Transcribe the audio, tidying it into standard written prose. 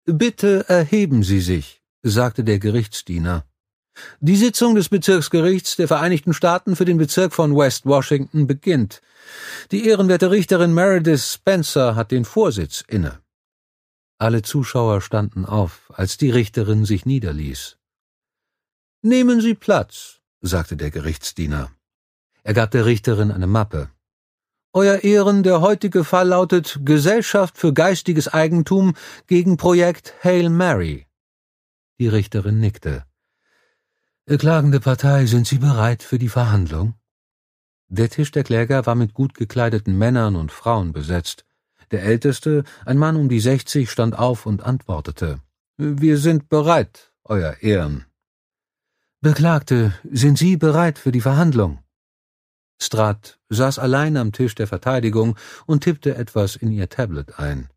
»Bitte erheben Sie sich«, sagte der Gerichtsdiener. »Die Sitzung des Bezirksgerichts der Vereinigten Staaten für den Bezirk von West Washington beginnt. Die ehrenwerte Richterin Meredith Spencer hat den Vorsitz inne.« Alle Zuschauer standen auf, als die Richterin sich niederließ. »Nehmen Sie Platz«, sagte der Gerichtsdiener. Er gab der Richterin eine Mappe. »Euer Ehren, der heutige Fall lautet Gesellschaft für geistiges Eigentum gegen Projekt Hail Mary.« Die Richterin nickte. »Klagende Partei, sind Sie bereit für die Verhandlung?« Der Tisch der Kläger war mit gut gekleideten Männern und Frauen besetzt. Der Älteste, ein Mann um die 60, stand auf und antwortete. »Wir sind bereit, Euer Ehren.« »Beklagte, sind Sie bereit für die Verhandlung?« Stratt saß allein am Tisch der Verteidigung und tippte etwas in ihr Tablet ein.